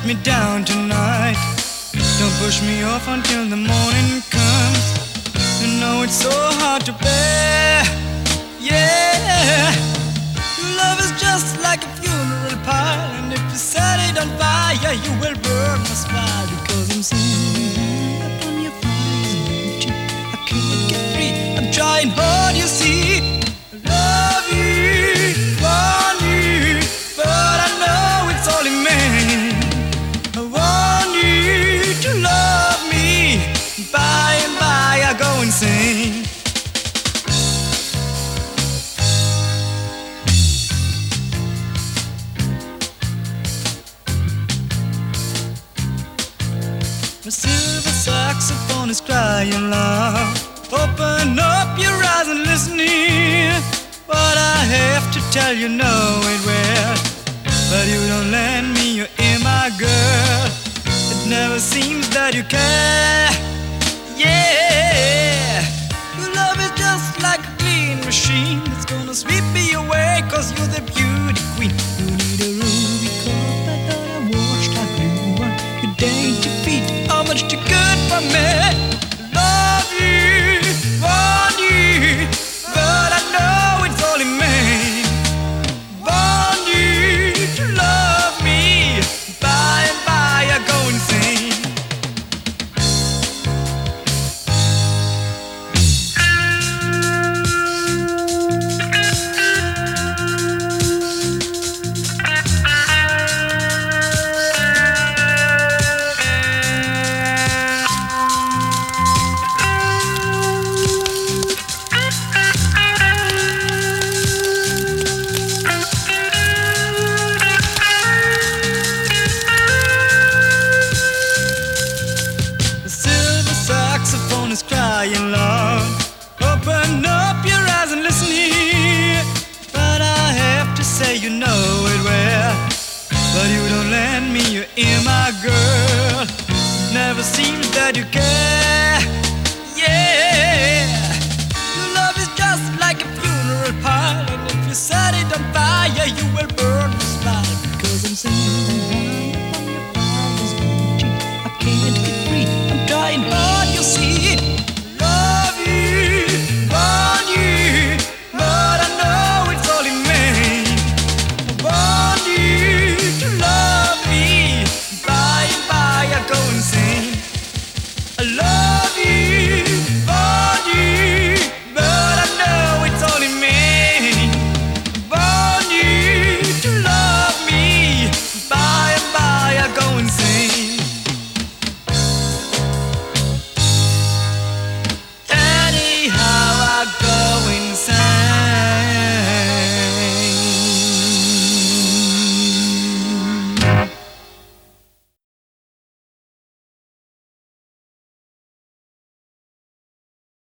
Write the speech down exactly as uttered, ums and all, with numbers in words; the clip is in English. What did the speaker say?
me down tonight. Don't push me off until the morning comes. You know it's so hard to bear. Yeah, your love is just like a funeral pile, and if you set it on fire, you will burn my smile. Because I'm sitting up on your fire, I can't get free. I'm trying hard, you see. I love you, want you, but I know it's all in vain. I want you to love me. By and by I go insane. The silver saxophone is crying loud. Open up your eyes and listen here. What I have to tell you, know it well. But you don't lend me your ear, my girl. It never seems that you care. Yeah, your love is just like a clean machine that's gonna sweep me away, cause you're the beauty queen. You need a ruby cup, I thought I washed that blue one. Your dainty feet are much too good for me. Love you, want you, but I know it's all in vain. Want you to love me. By and by I go insane. Saxophone is crying loud. Open up your eyes and listen here. But I have to say you know it well. But you don't lend me your ear, my girl. Never seems that you care.